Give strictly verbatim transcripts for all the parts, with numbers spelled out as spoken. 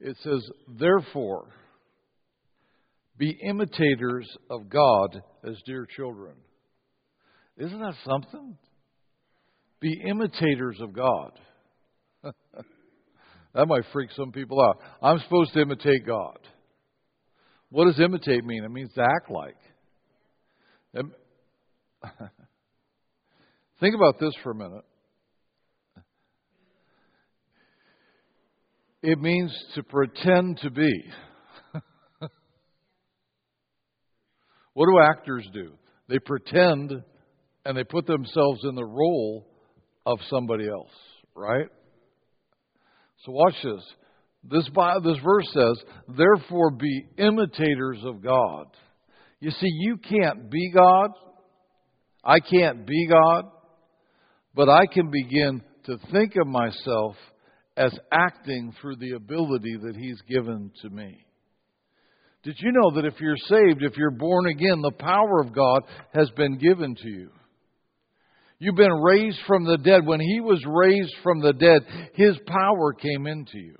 It says, therefore, be imitators of God as dear children. Isn't that something? Be imitators of God. That might freak some people out. I'm supposed to imitate God. What does imitate mean? It means to act like. Think about this for a minute. It means to pretend to be. What do actors do? They pretend and they put themselves in the role of somebody else, right? So watch this. This, this verse says, therefore be imitators of God. You see, you can't be God. I can't be God. But I can begin to think of myself as acting through the ability that He's given to me. Did you know that if you're saved, if you're born again, the power of God has been given to you? You've been raised from the dead. When He was raised from the dead, His power came into you.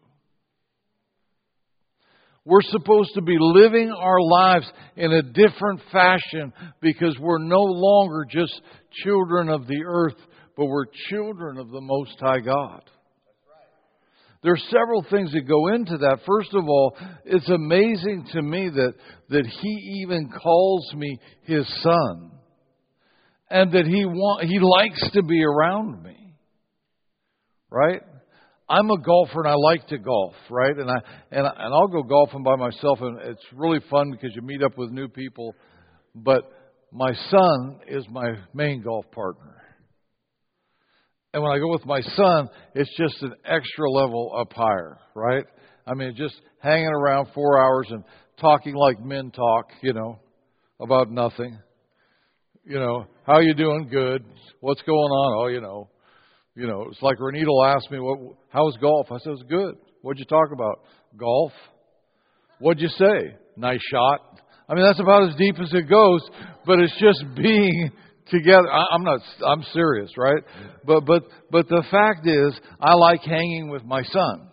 We're supposed to be living our lives in a different fashion because we're no longer just children of the earth, but we're children of the Most High God. There are several things that go into that. First of all, it's amazing to me that, that He even calls me His son. And that He want, He likes to be around me. Right? I'm a golfer and I like to golf, right? And I and, I, and I'll go golfing by myself and it's really fun because you meet up with new people. But my son is my main golf partner. And when I go with my son, it's just an extra level up higher, right? I mean, just hanging around four hours and talking like men talk, you know, about nothing. You know, how you doing? Good. What's going on? Oh, you know, you know, it's like Renita will ask me, "What? How's golf?" I said, "It's good." What'd you talk about? Golf. What'd you say? Nice shot. I mean, that's about as deep as it goes, but it's just being together. I'm not, I'm serious, right? But, but, but the fact is, I like hanging with my son.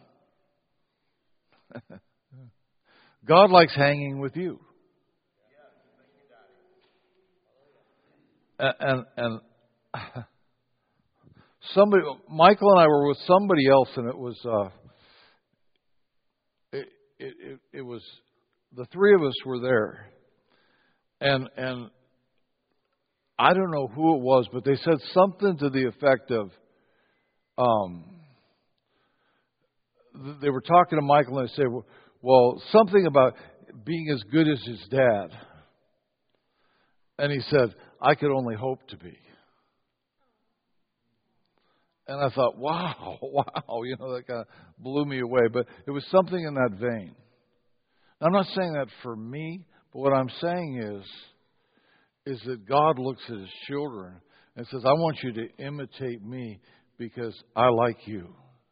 God likes hanging with you. And, and, and somebody, Michael and I were with somebody else, and it was, uh, it, it, it, it was, the three of us were there. And, and, I don't know who it was, but they said something to the effect of, um, they were talking to Michael and they said, well, something about being as good as his dad. And he said, I could only hope to be. And I thought, wow, wow, you know, that kind of blew me away. But it was something in that vein. Now, I'm not saying that for me, but what I'm saying is, is that God looks at His children and says, I want you to imitate me because I like you.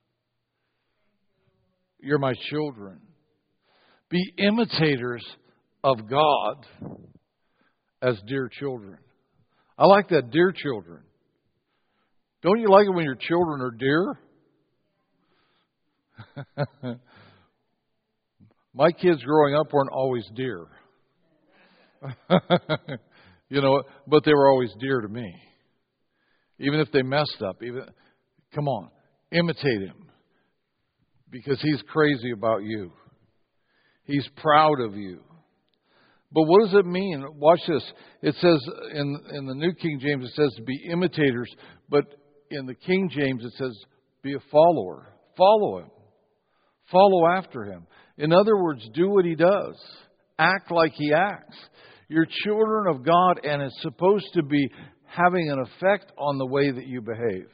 You're my children. Be imitators of God as dear children. I like that, dear children. Don't you like it when your children are dear? My kids growing up weren't always dear. You know, but they were always dear to me. Even if they messed up, even come on, imitate Him. Because He's crazy about you. He's proud of you. But what does it mean? Watch this. It says in, in the New King James, it says to be imitators. But in the King James, it says be a follower. Follow Him. Follow after Him. In other words, do what He does. Act like He acts. You're children of God, and it's supposed to be having an effect on the way that you behave.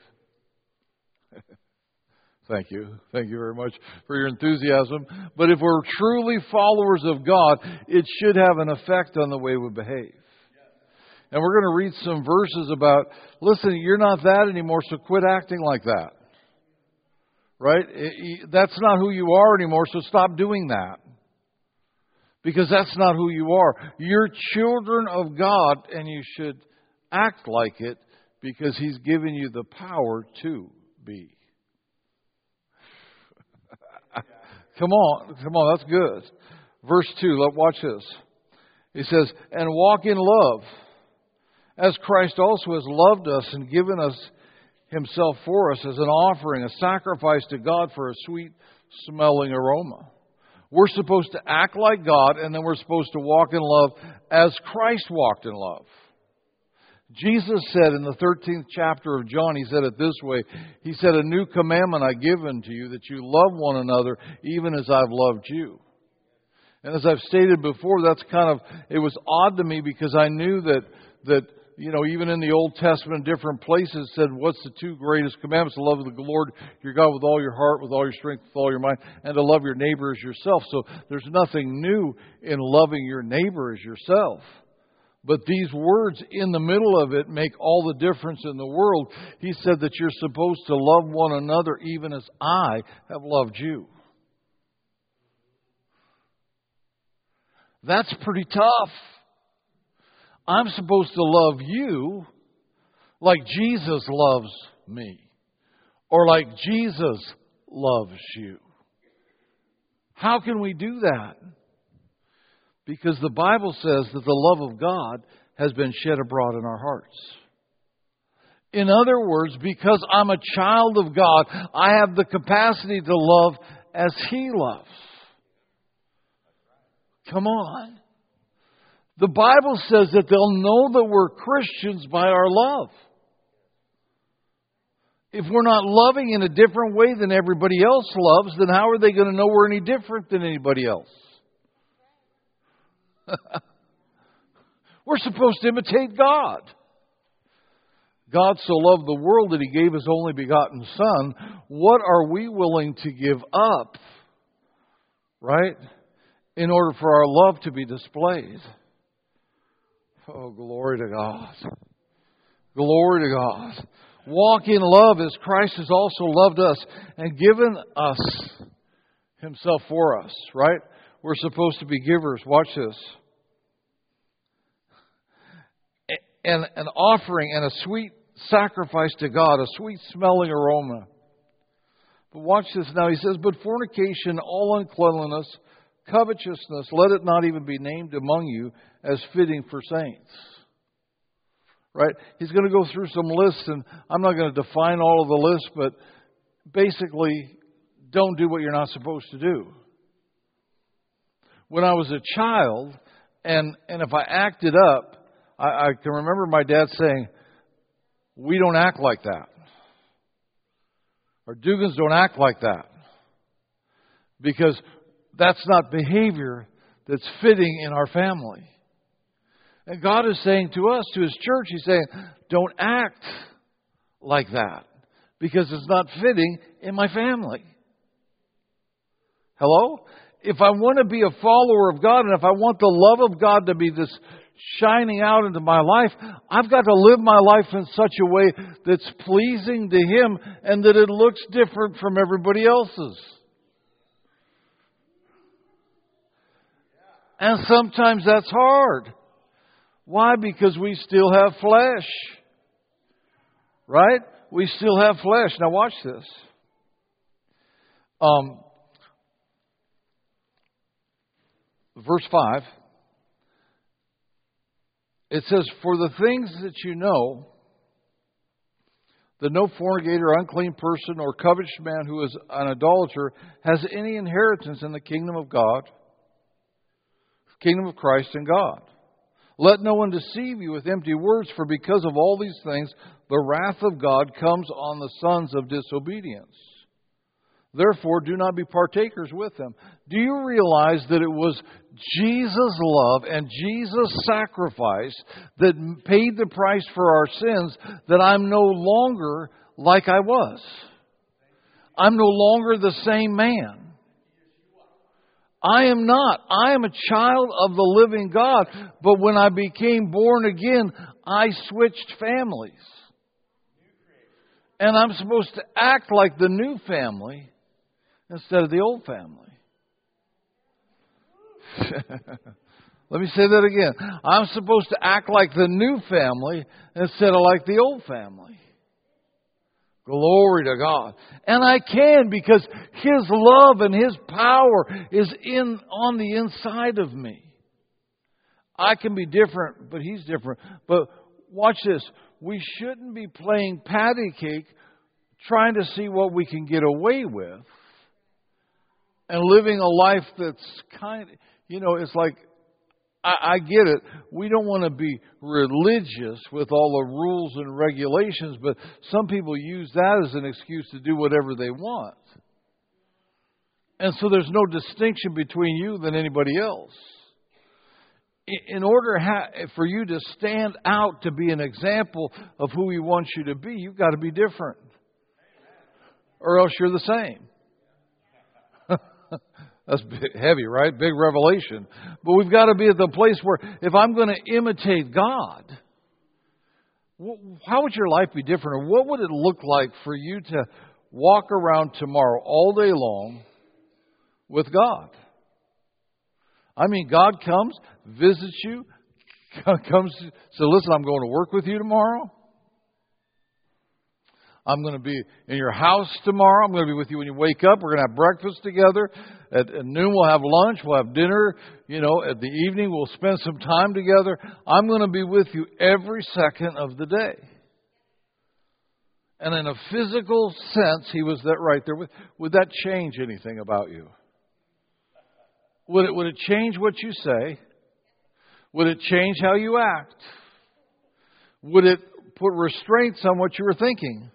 Thank you. Thank you very much for your enthusiasm. But if we're truly followers of God, it should have an effect on the way we behave. And we're going to read some verses about, listen, you're not that anymore, so quit acting like that. Right? That's not who you are anymore, so stop doing that. Because that's not who you are. You're children of God, and you should act like it because He's given you the power to be. Come on, come on, that's good. Verse two, let watch this. He says, and walk in love, as Christ also has loved us and given us Himself for us as an offering, a sacrifice to God for a sweet smelling aroma. We're supposed to act like God, and then we're supposed to walk in love as Christ walked in love. Jesus said in the thirteenth chapter of John, He said it this way. He said, a new commandment I give unto you, that you love one another even as I've loved you. And as I've stated before, that's kind of, it was odd to me because I knew that, that you know, even in the Old Testament, different places said, what's the two greatest commandments? To love the Lord your God with all your heart, with all your strength, with all your mind, and to love your neighbor as yourself. So there's nothing new in loving your neighbor as yourself. But these words in the middle of it make all the difference in the world. He said that you're supposed to love one another even as I have loved you. That's pretty tough. I'm supposed to love you like Jesus loves me, or like Jesus loves you. How can we do that? Because the Bible says that the love of God has been shed abroad in our hearts. In other words, because I'm a child of God, I have the capacity to love as He loves. Come on. The Bible says that they'll know that we're Christians by our love. If we're not loving in a different way than everybody else loves, then how are they going to know we're any different than anybody else? We're supposed to imitate God. God so loved the world that He gave His only begotten Son. What are we willing to give up, right, in order for our love to be displayed? Oh, glory to God. Glory to God. Walk in love as Christ has also loved us and given us Himself for us, right? We're supposed to be givers. Watch this. And an offering and a sweet sacrifice to God, a sweet smelling aroma. But watch this now. He says, but fornication, all uncleanliness, covetousness, let it not even be named among you as fitting for saints. Right? He's going to go through some lists, and I'm not going to define all of the lists, but basically, don't do what you're not supposed to do. When I was a child, and, and if I acted up, I, I can remember my dad saying, we don't act like that. Our Dugans don't act like that. Because that's not behavior that's fitting in our family. And God is saying to us, to His church, He's saying, don't act like that. Because it's not fitting in my family. Hello? If I want to be a follower of God, and if I want the love of God to be this shining out into my life, I've got to live my life in such a way that's pleasing to Him and that it looks different from everybody else's. And sometimes that's hard. Why? Because we still have flesh. Right? We still have flesh. Now watch this. Um, verse five. It says, for the things that you know, that no fornicator, unclean person, or covetous man who is an idolater has any inheritance in the kingdom of God, kingdom of Christ and God. Let no one deceive you with empty words, for because of all these things, the wrath of God comes on the sons of disobedience. Therefore, do not be partakers with them. Do you realize that it was Jesus' love and Jesus' sacrifice that paid the price for our sins, that I'm no longer like I was? I'm no longer the same man. I am not. I am a child of the living God. But when I became born again, I switched families. And I'm supposed to act like the new family instead of the old family. Let me say that again. I'm supposed to act like the new family instead of like the old family. Glory to God. And I can, because His love and His power is in on the inside of me. I can be different, but He's different. But watch this. We shouldn't be playing patty cake trying to see what we can get away with and living a life that's kind of, you know, it's like, I, I get it. We don't want to be religious with all the rules and regulations, but some people use that as an excuse to do whatever they want. And so there's no distinction between you than anybody else. In order for you to stand out to be an example of who He wants you to be, you've got to be different. Or else you're the same. That's heavy, right? Big revelation. But we've got to be at the place where if I'm going to imitate God, how would your life be different? Or what would it look like for you to walk around tomorrow all day long with God? I mean, God comes, visits you, comes, says, listen, I'm going to work with you tomorrow. I'm going to be in your house tomorrow. I'm going to be with you when you wake up. We're going to have breakfast together. At, at noon, we'll have lunch. We'll have dinner. You know, at the evening, we'll spend some time together. I'm going to be with you every second of the day. And in a physical sense, He was that right there. Would that change anything about you? Would it, would it change what you say? Would it change how you act? Would it put restraints on what you were thinking?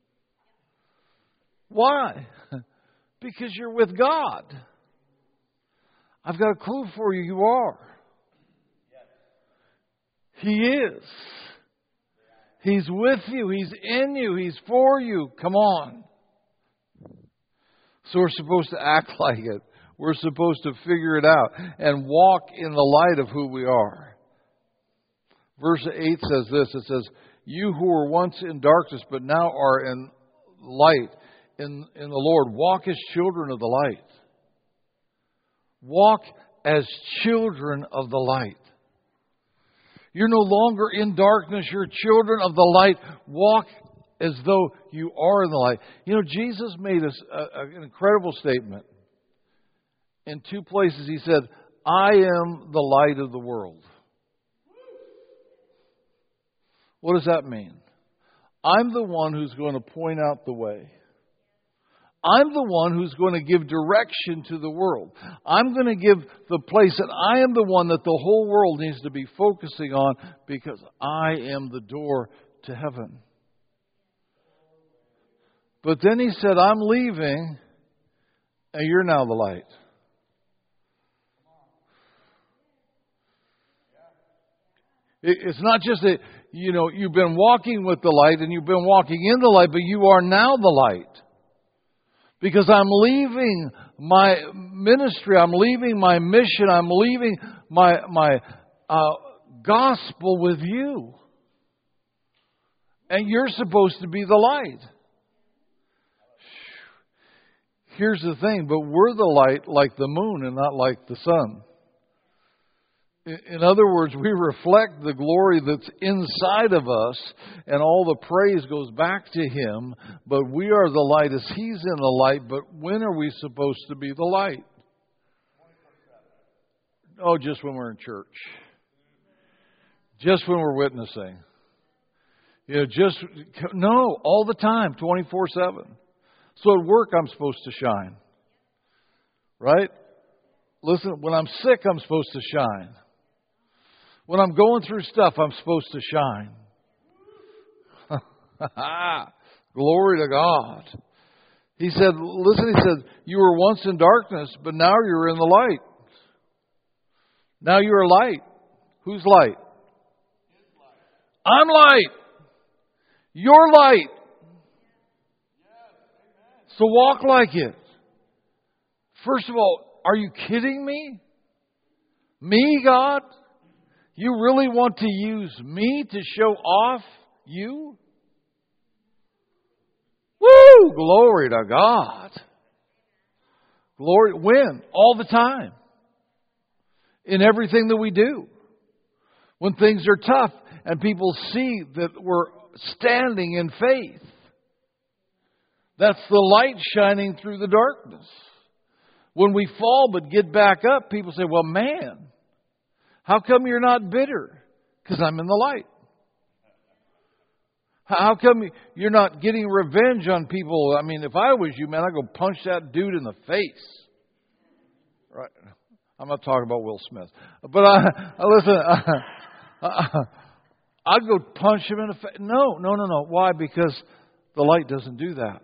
Why? Because you're with God. I've got a clue for you. You are. He is. He's with you. He's in you. He's for you. Come on. So we're supposed to act like it. We're supposed to figure it out and walk in the light of who we are. Verse eight says this. It says, you who were once in darkness but now are in light in, in the Lord, walk as children of the light. Walk as children of the light. You're no longer in darkness. You're children of the light. Walk as though you are in the light. You know, Jesus made us a, a, an incredible statement. In two places He said, I am the light of the world. What does that mean? I'm the one who's going to point out the way. I'm the one who's going to give direction to the world. I'm going to give the place, and I am the one that the whole world needs to be focusing on because I am the door to heaven. But then He said, I'm leaving, and you're now the light. It's not just that, you know, you've been walking with the light and you've been walking in the light, but you are now the light. Because I'm leaving my ministry, I'm leaving my mission, I'm leaving my my uh, gospel with you. And you're supposed to be the light. Here's the thing, but we're the light like the moon and not like the sun. In other words, we reflect the glory that's inside of us, and all the praise goes back to Him, but we are the light as He's in the light. But when are we supposed to be the light? Oh, just when we're in church. Just when we're witnessing. You know, just, no, all the time, twenty-four seven. So at work, I'm supposed to shine. Right? Listen, when I'm sick, I'm supposed to shine. When I'm going through stuff, I'm supposed to shine. Glory to God. He said, listen, He said, you were once in darkness, but now you're in the light. Now you are light. Who's light? I'm light. You're light. So walk like it. First of all, are you kidding me? Me, God? You really want to use me to show off you? Woo! Glory to God. Glory. When? All the time. In everything that we do. When things are tough and people see that we're standing in faith. That's the light shining through the darkness. When we fall but get back up, people say, well, man, how come you're not bitter? Because I'm in the light. How come you're not getting revenge on people? I mean, if I was you, man, I'd go punch that dude in the face. Right? I'm not talking about Will Smith. But I, I listen, I, I'd go punch him in the face. No, no, no, no. Why? Because the light doesn't do that.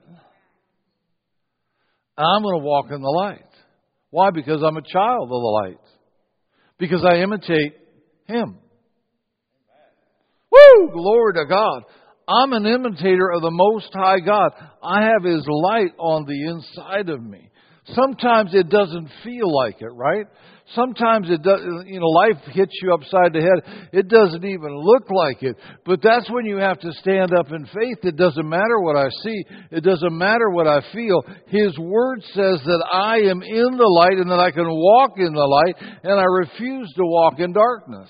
I'm going to walk in the light. Why? Because I'm a child of the light. Because I imitate Him. Woo! Glory to God. I'm an imitator of the Most High God. I have His light on the inside of me. Sometimes it doesn't feel like it, right? Sometimes it does, you know, life hits you upside the head. It doesn't even look like it. But that's when you have to stand up in faith. It doesn't matter what I see. It doesn't matter what I feel. His Word says that I am in the light and that I can walk in the light, and I refuse to walk in darkness.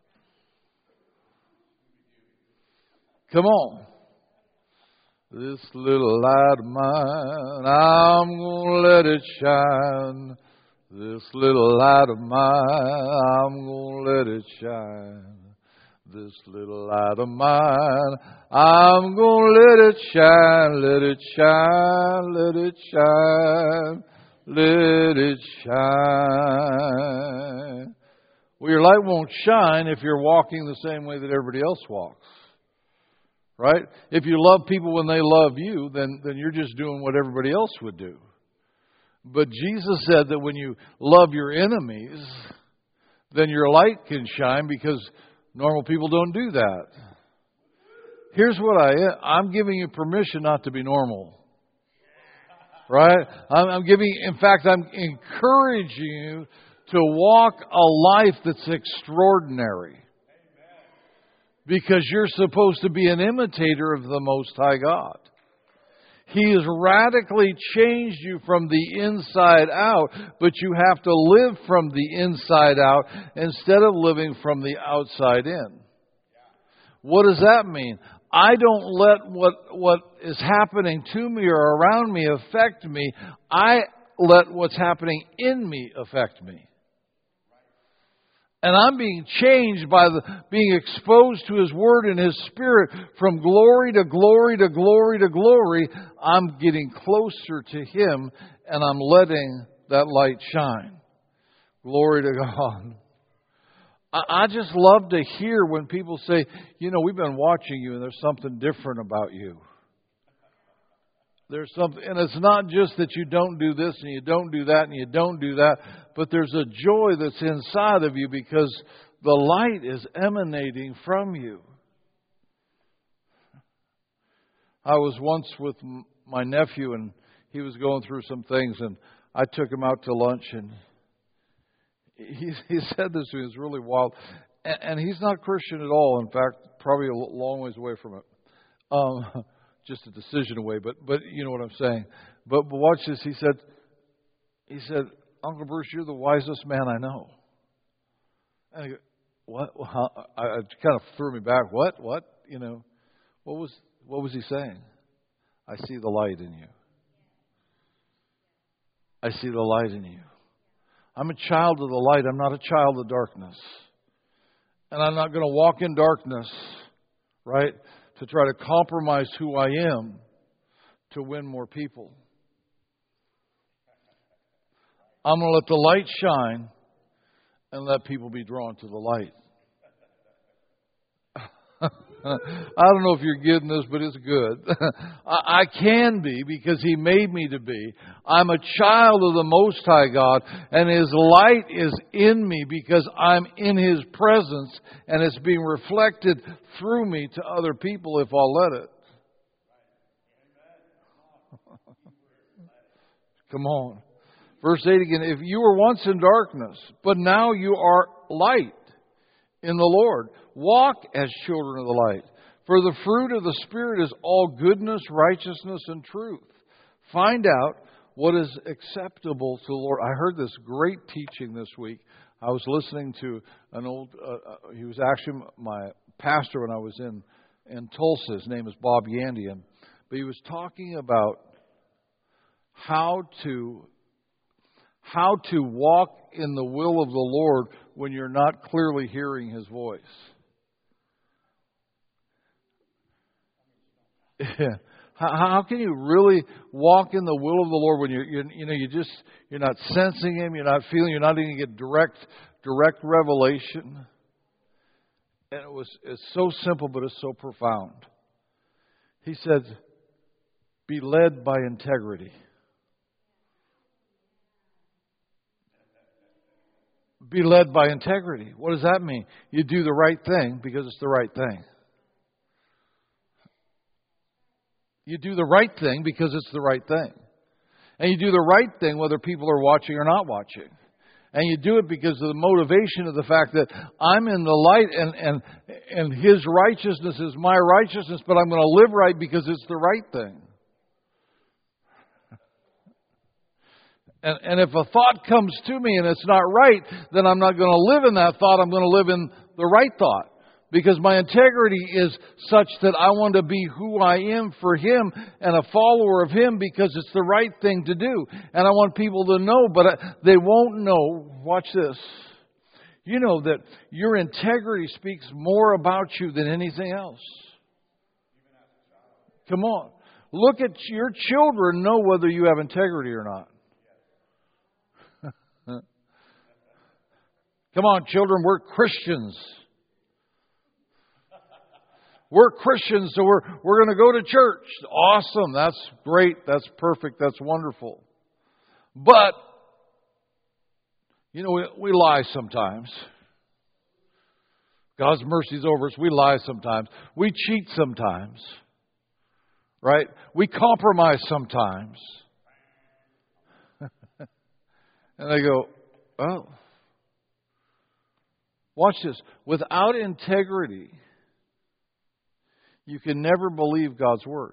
Come on. This little light of mine, I'm going to let it shine. This little light of mine, I'm going to let it shine. This little light of mine, I'm going to let it shine. Let it shine, let it shine, let it shine. Well, your light won't shine if you're walking the same way that everybody else walks. Right? If you love people when they love you, then, then you're just doing what everybody else would do. But Jesus said that when you love your enemies, then your light can shine, because normal people don't do that. Here's what I am. I'm giving you permission not to be normal. Right? I'm, I'm giving, in fact, I'm encouraging you to walk a life that's extraordinary. Because you're supposed to be an imitator of the Most High God. He has radically changed you from the inside out, but you have to live from the inside out instead of living from the outside in. What does that mean? I don't let what, what is happening to me or around me affect me. I let what's happening in me affect me. And I'm being changed by the being exposed to His Word and His Spirit from glory to glory to glory to glory. I'm getting closer to Him, and I'm letting that light shine. Glory to God. I, I just love to hear when people say, you know, we've been watching you and there's something different about you. There's something, and it's not just that you don't do this and you don't do that and you don't do that, but there's a joy that's inside of you because the light is emanating from you. I was once with my nephew, and he was going through some things, and I took him out to lunch, and he, he said this to me. It's really wild, and, and he's not Christian at all. In fact, probably a long ways away from it. Um, just a decision away, but but you know what I'm saying. But, but watch this. He said, he said, Uncle Bruce, you're the wisest man I know. And I go, what? Well, I, I kind of threw me back. What? What? You know, what was what was he saying? I see the light in you. I see the light in you. I'm a child of the light. I'm not a child of darkness. And I'm not going to walk in darkness, right, to try to compromise who I am to win more people. I'm going to let the light shine and let people be drawn to the light. I don't know if you're getting this, but it's good. I can be because He made me to be. I'm a child of the Most High God, and His light is in me because I'm in His presence, and it's being reflected through me to other people if I'll let it. Come on. Verse eight again, if you were once in darkness, but now you are light in the Lord. Walk as children of the light. For the fruit of the Spirit is all goodness, righteousness, and truth. Find out what is acceptable to the Lord. I heard this great teaching this week. I was listening to an old, uh, uh, he was actually my pastor when I was in, in Tulsa. His name is Bob Yandian. But he was talking about how to how to walk in the will of the Lord when you're not clearly hearing His voice. How, how can you really walk in the will of the Lord when you're, you're you know you just you're not sensing Him, you're not feeling, you're not even get direct direct revelation? And it was it's so simple, but it's so profound. He said, "Be led by integrity." Be led by integrity. What does that mean? You do the right thing because it's the right thing. You do the right thing because it's the right thing. And you do the right thing whether people are watching or not watching. And you do it because of the motivation of the fact that I'm in the light and, and, and His righteousness is my righteousness, but I'm going to live right because it's the right thing. And, and if a thought comes to me and it's not right, then I'm not going to live in that thought. I'm going to live in the right thought. Because my integrity is such that I want to be who I am for Him and a follower of Him because it's the right thing to do. And I want people to know, but they won't know. Watch this. You know that your integrity speaks more about you than anything else. Come on. Look at your children, know whether you have integrity or not. Come on, children, we're Christians. We're Christians, so we're we're going to go to church. Awesome. That's great. That's perfect. That's wonderful. But, you know, we, we lie sometimes. God's mercy's over us. We lie sometimes. We cheat sometimes. Right? We compromise sometimes. And they go, oh. Watch this. Without integrity, you can never believe God's Word.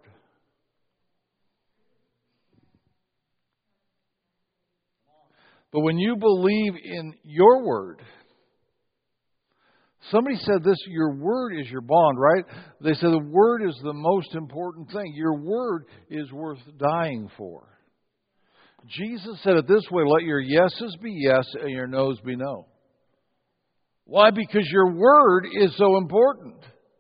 But when you believe in your Word, somebody said this, your Word is your bond, right? They said the Word is the most important thing. Your Word is worth dying for. Jesus said it this way, let your yeses be yes and your no's be no. Why? Because your Word is so important.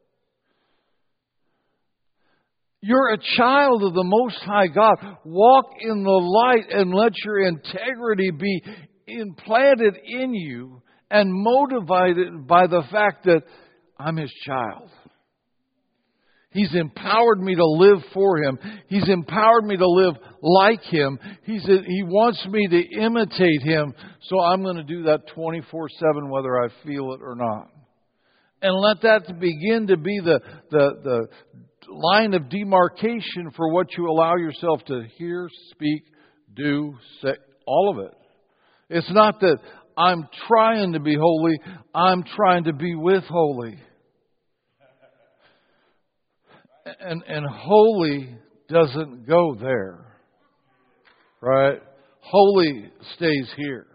You're a child of the Most High God. Walk in the light and let your integrity be implanted in you and motivated by the fact that I'm His child. He's empowered me to live for Him. He's empowered me to live like Him. He's, he wants me to imitate Him. So I'm going to do that twenty-four seven whether I feel it or not. And let that begin to be the, the, the line of demarcation for what you allow yourself to hear, speak, do, say, all of it. It's not that I'm trying to be holy, I'm trying to be with holy. And, and holy doesn't go there. Right? Holy stays here.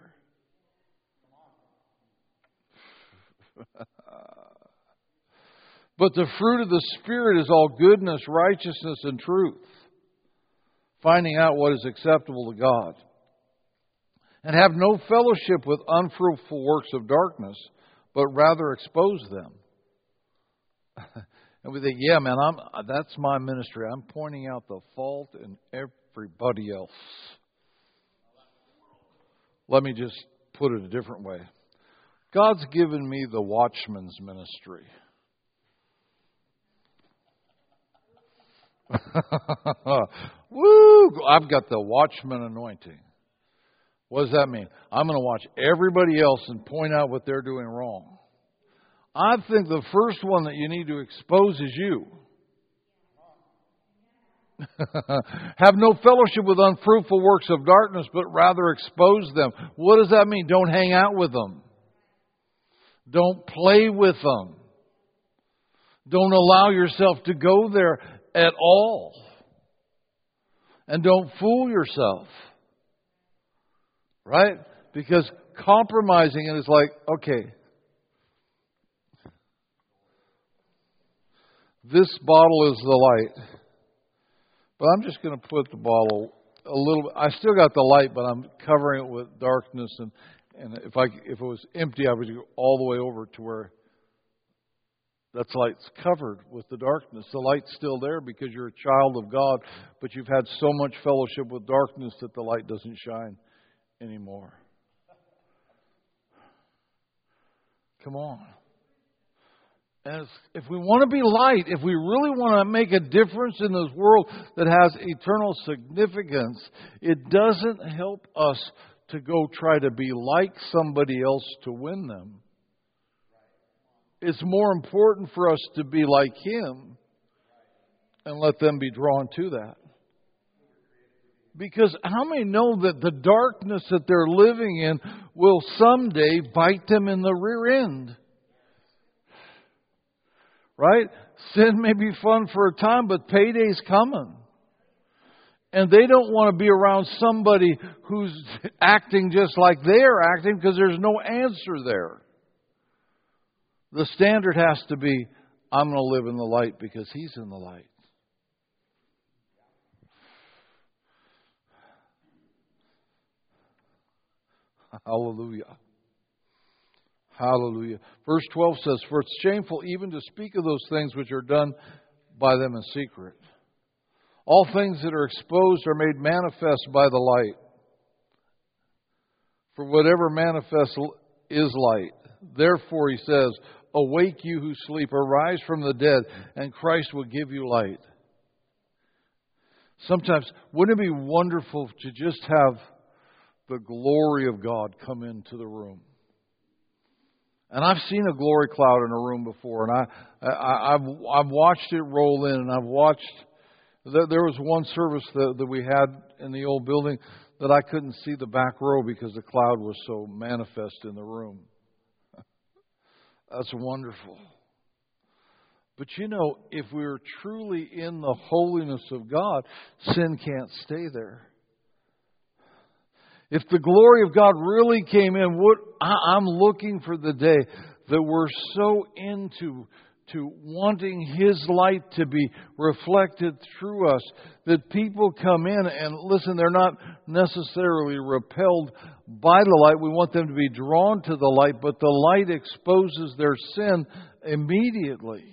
But the fruit of the Spirit is all goodness, righteousness, and truth. Finding out what is acceptable to God. And have no fellowship with unfruitful works of darkness, but rather expose them. And we think, yeah, man, I'm, that's my ministry. I'm pointing out the fault in everybody else. Let me just put it a different way. God's given me the watchman's ministry. Woo! I've got the watchman anointing. What does that mean? I'm going to watch everybody else and point out what they're doing wrong. I think the first one that you need to expose is you. Have no fellowship with unfruitful works of darkness, but rather expose them. What does that mean? Don't hang out with them. Don't play with them. Don't allow yourself to go there at all. And don't fool yourself. Right? Because compromising it is like, okay, this bottle is the light, but I'm just going to put the bottle a little. I still got the light, but I'm covering it with darkness. And, and if I if it was empty, I would go all the way over to where that light's covered with the darkness. The light's still there because you're a child of God, but you've had so much fellowship with darkness that the light doesn't shine anymore. Come on. As if we want to be light, if we really want to make a difference in this world that has eternal significance, it doesn't help us to go try to be like somebody else to win them. It's more important for us to be like Him and let them be drawn to that. Because how many know that the darkness that they're living in will someday bite them in the rear end? Right? Sin may be fun for a time, but payday's coming. And they don't want to be around somebody who's acting just like they're acting because there's no answer there. The standard has to be, I'm going to live in the light because He's in the light. Hallelujah. Hallelujah. Verse twelve says, for it's shameful even to speak of those things which are done by them in secret. All things that are exposed are made manifest by the light. For whatever manifests is light. Therefore, he says, awake you who sleep, arise from the dead, and Christ will give you light. Sometimes, wouldn't it be wonderful to just have the glory of God come into the room? And I've seen a glory cloud in a room before, and I, I, I've, I've watched it roll in, and I've watched. There was one service that, that we had in the old building that I couldn't see the back row because the cloud was so manifest in the room. That's wonderful. But you know, if we're truly in the holiness of God, sin can't stay there. If the glory of God really came in, what I, I'm looking for the day that we're so into to wanting His light to be reflected through us, that people come in and listen, they're not necessarily repelled by the light. We want them to be drawn to the light, but the light exposes their sin immediately.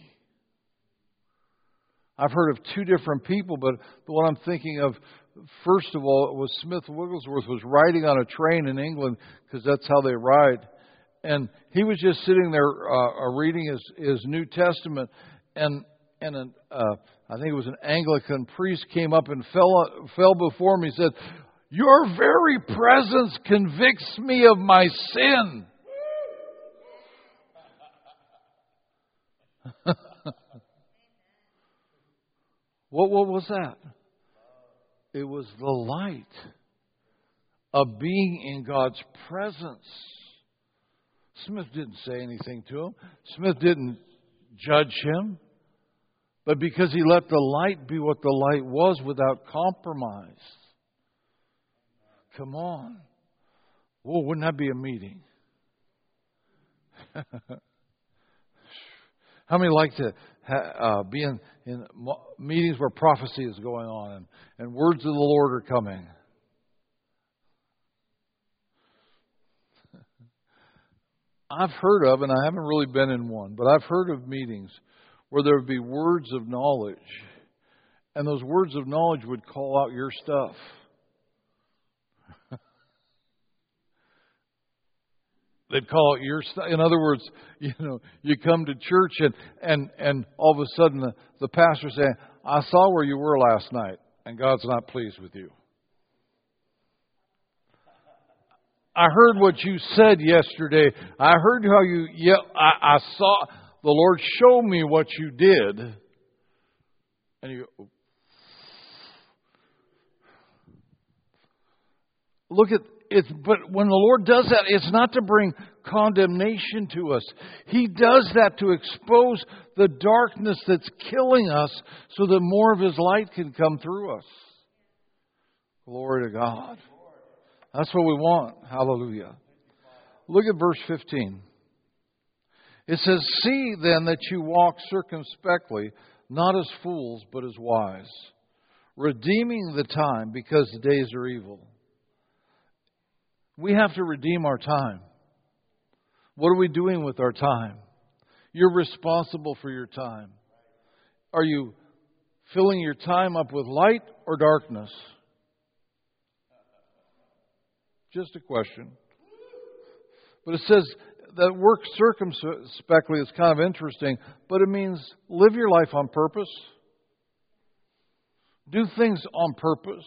I've heard of two different people, but the one I'm thinking of, first of all, it was Smith Wigglesworth was riding on a train in England, because that's how they ride. And he was just sitting there uh, reading his, his New Testament, and and an, uh, I think it was an Anglican priest came up and fell fell before him. He said, "Your very presence convicts me of my sin." What what was that? It was the light of being in God's presence. Smith didn't say anything to him. Smith didn't judge him. But because he let the light be what the light was without compromise. Come on. Whoa, wouldn't that be a meeting? How many like to ha- uh, be in, in meetings where prophecy is going on and, and words of the Lord are coming? I've heard of, and I haven't really been in one, but I've heard of meetings where there would be words of knowledge, and those words of knowledge would call out your stuff. They'd call out your stuff. In other words, you know, you come to church and and, and all of a sudden the, the pastor saying, "I saw where you were last night, and God's not pleased with you. I heard what you said yesterday. I heard how you, yeah, I, I saw, the Lord showed me what you did." And you go, look at it, but when the Lord does that, it's not to bring condemnation to us. He does that to expose the darkness that's killing us so that more of His light can come through us. Glory to God. That's what we want. Hallelujah. Look at verse fifteen. It says, "See then that you walk circumspectly, not as fools, but as wise, redeeming the time because the days are evil. We have to redeem our time. What are we doing with our time? You're responsible for your time. Are you filling your time up with light or darkness? Just a question. But it says that work circumspectly is kind of interesting, but it means live your life on purpose. Do things on purpose.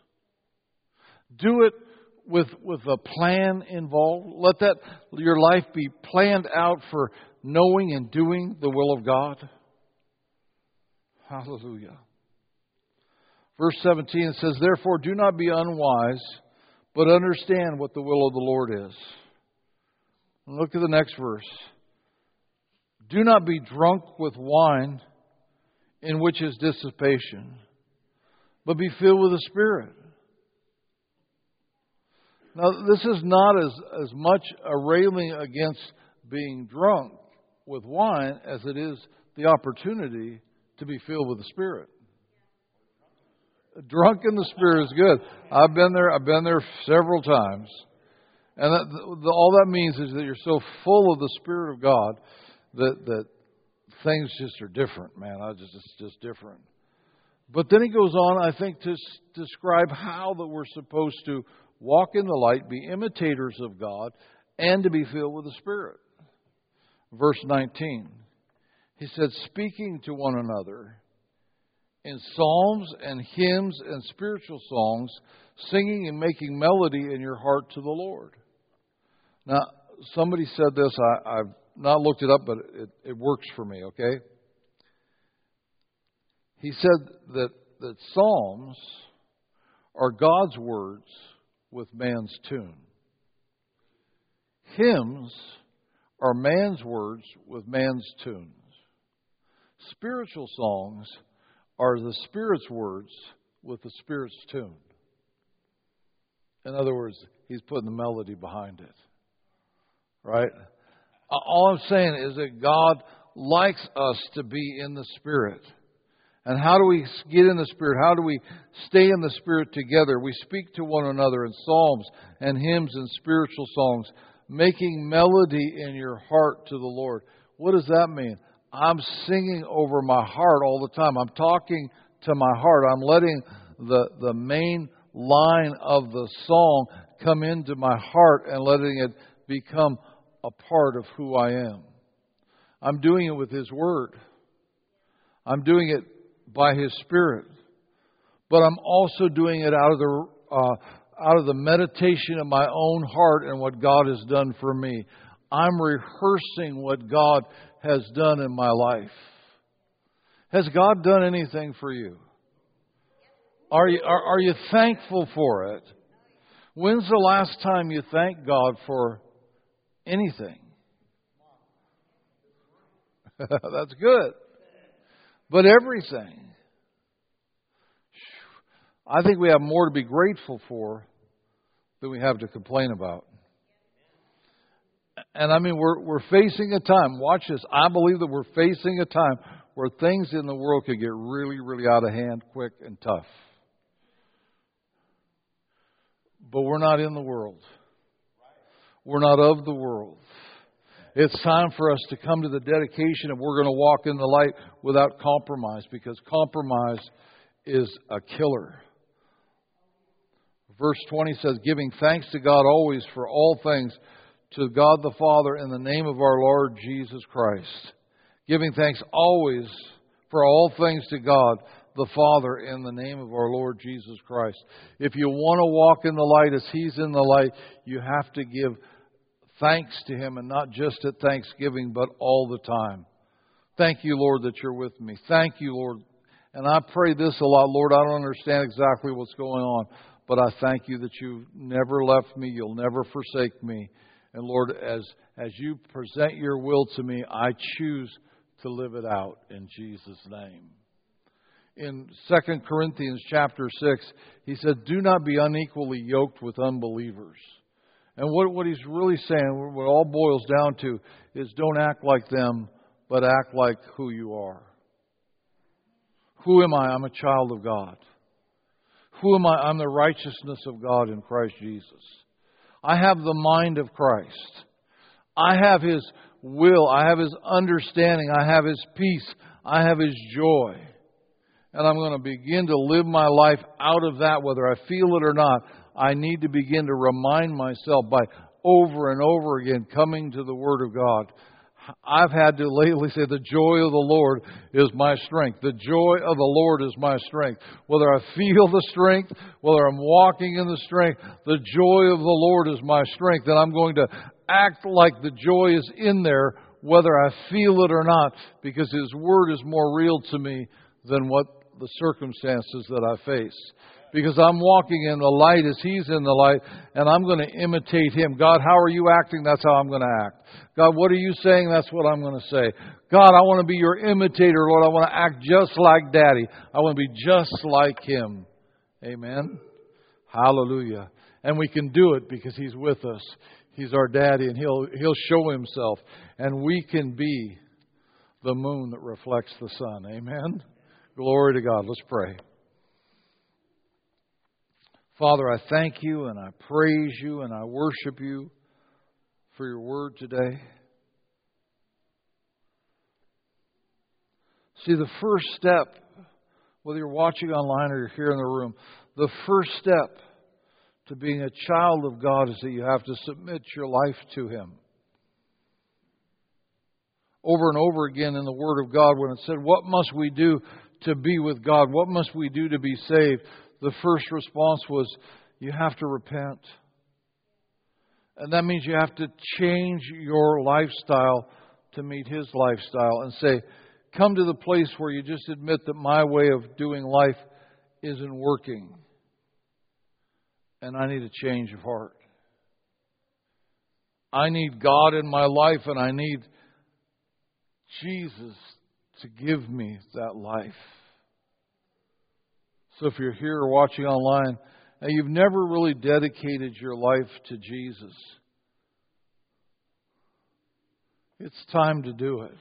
Do it with with a plan involved. Let that your life be planned out for knowing and doing the will of God. Hallelujah. Verse seventeen says, "Therefore do not be unwise, but understand what the will of the Lord is." And look at the next verse. "Do not be drunk with wine, in which is dissipation, but be filled with the Spirit." Now, this is not as, as much a railing against being drunk with wine as it is the opportunity to be filled with the Spirit. Drunk in the Spirit is good. I've been there. I've been there several times. And that, the, all that means is that you're so full of the Spirit of God that, that things just are different, man. I just It's just different. But then he goes on, I think, to s- describe how that we're supposed to walk in the light, be imitators of God, and to be filled with the Spirit. Verse nineteen, he said, "Speaking to one another in psalms and hymns and spiritual songs, singing and making melody in your heart to the Lord." Now, somebody said this. I, I've not looked it up, but it, it works for me, okay? He said that, that psalms are God's words with man's tune. Hymns are man's words with man's tunes. Spiritual songs are the Spirit's words with the Spirit's tune. In other words, he's putting the melody behind it. Right? All I'm saying is that God likes us to be in the Spirit. And how do we get in the Spirit? How do we stay in the Spirit together? We speak to one another in psalms and hymns and spiritual songs, making melody in your heart to the Lord. What does that mean? I'm singing over my heart all the time. I'm talking to my heart. I'm letting the, the main line of the song come into my heart and letting it become a part of who I am. I'm doing it with His Word. I'm doing it by His Spirit. But I'm also doing it out of the uh, out of the meditation of my own heart and what God has done for me. I'm rehearsing what God has done in my life. Has God done anything for you? Are you are, are you thankful for it? When's the last time you thanked God for anything? That's good. But everything. I think we have more to be grateful for than we have to complain about. And I mean, we're we're facing a time. Watch this. I believe that we're facing a time where things in the world could get really, really out of hand, quick and tough. But we're not in the world. We're not of the world. It's time for us to come to the dedication of we're going to walk in the light without compromise, because compromise is a killer. Verse twenty says, "Giving thanks to God always for all things, to God the Father in the name of our Lord Jesus Christ." Giving thanks always for all things to God the Father in the name of our Lord Jesus Christ. If you want to walk in the light as He's in the light, you have to give thanks to Him, and not just at Thanksgiving, but all the time. Thank you, Lord, that you're with me. Thank you, Lord. And I pray this a lot, Lord, I don't understand exactly what's going on, but I thank you that you've never left me. You'll never forsake me. And Lord, as, as you present your will to me, I choose to live it out in Jesus' name. In Second Corinthians chapter six, he said, "Do not be unequally yoked with unbelievers." And what, what he's really saying, what it all boils down to, is don't act like them, but act like who you are. Who am I? I'm a child of God. Who am I? I'm the righteousness of God in Christ Jesus. I have the mind of Christ. I have His will. I have His understanding. I have His peace. I have His joy. And I'm going to begin to live my life out of that, whether I feel it or not. I need to begin to remind myself by over and over again coming to the Word of God. I've had to lately say, the joy of the Lord is my strength. The joy of the Lord is my strength. Whether I feel the strength, whether I'm walking in the strength, the joy of the Lord is my strength. And I'm going to act like the joy is in there, whether I feel it or not, because His Word is more real to me than what the circumstances that I face. Because I'm walking in the light as He's in the light, and I'm going to imitate Him. God, how are you acting? That's how I'm going to act. God, what are you saying? That's what I'm going to say. God, I want to be your imitator, Lord. I want to act just like Daddy. I want to be just like Him. Amen. Hallelujah. And we can do it because He's with us. He's our Daddy, and He'll He'll show Himself. And we can be the moon that reflects the sun. Amen. Glory to God. Let's pray. Father, I thank You and I praise You and I worship You for Your Word today. See, the first step, whether you're watching online or you're here in the room, the first step to being a child of God is that you have to submit your life to Him. Over and over again in the Word of God, when it said, what must we do to be with God? What must we do to be saved? The first response was, you have to repent. And that means you have to change your lifestyle to meet His lifestyle and say, come to the place where you just admit that my way of doing life isn't working. And I need a change of heart. I need God in my life, and I need Jesus to give me that life. So if you're here or watching online and you've never really dedicated your life to Jesus, it's time to do it.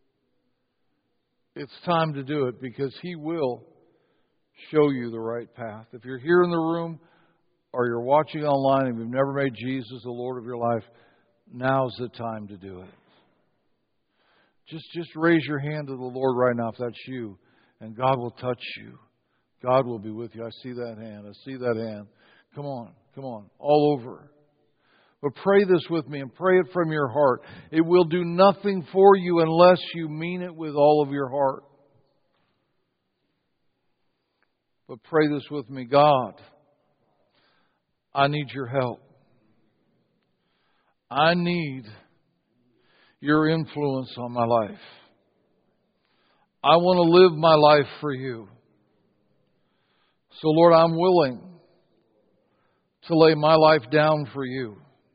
It's time to do it because He will show you the right path. If you're here in the room or you're watching online and you've never made Jesus the Lord of your life, now's the time to do it. Just, just raise your hand to the Lord right now if that's you, and God will touch you. God will be with you. I see that hand. I see that hand. Come on. Come on. All over. But pray this with me and pray it from your heart. It will do nothing for you unless you mean it with all of your heart. But pray this with me. God, I need your help. I need your influence on my life. I want to live my life for you. So, Lord, I'm willing to lay my life down for you.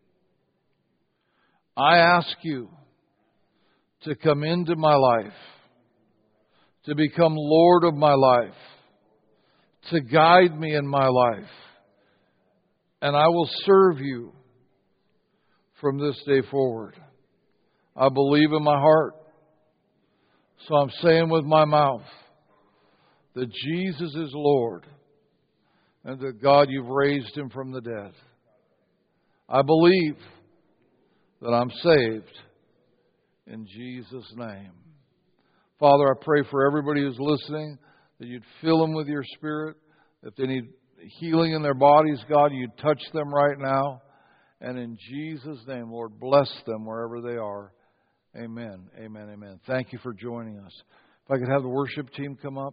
I ask you to come into my life, to become Lord of my life, to guide me in my life, and I will serve you from this day forward. I believe in my heart, so I'm saying with my mouth that Jesus is Lord, and that God, you've raised Him from the dead. I believe that I'm saved in Jesus' name. Father, I pray for everybody who's listening that you'd fill them with your Spirit. If they need healing in their bodies, God, you'd touch them right now. And in Jesus' name, Lord, bless them wherever they are. Amen, amen, amen. Thank you for joining us. If I could have the worship team come up.